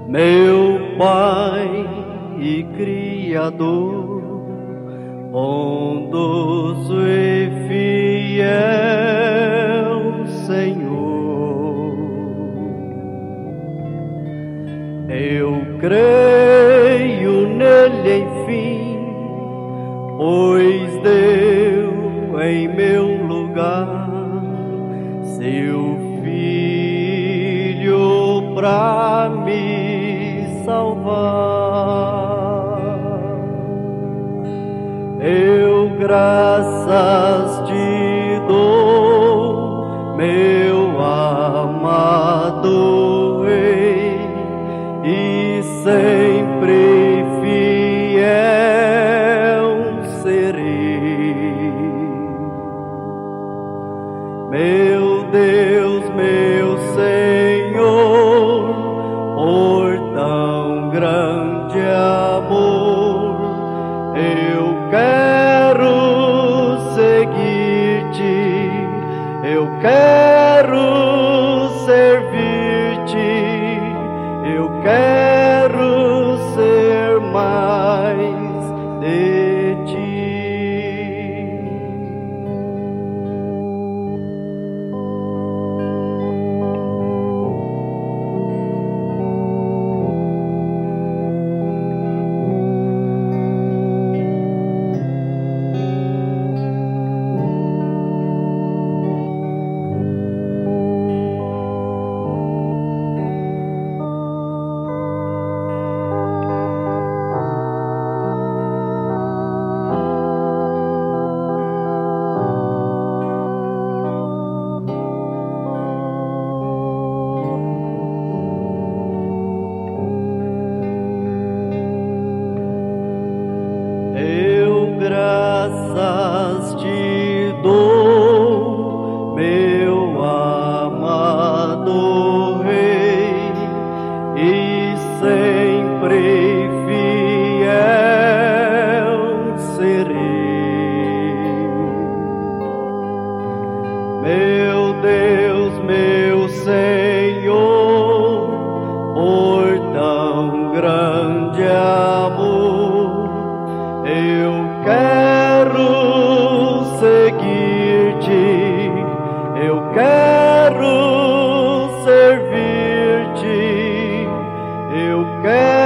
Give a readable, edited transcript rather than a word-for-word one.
meu Pai e Criador, bondoso e fiel Senhor. Eu creio nele, enfim, pois deu em meu lugar seu Filho pra me salvar. Eu graças te dou, meu amado Rei, e sempre fiel serei. Meu Deus, meu Senhor, por tão grande amor, eu quero seguir-te, eu quero servir-te, eu quero ser mais de ti. Graças te dou, meu amado Rei, e sempre fiel serei. Meu Deus, meu Senhor, por tão grande amor, eu quero seguir-te, eu quero servir-te, eu quero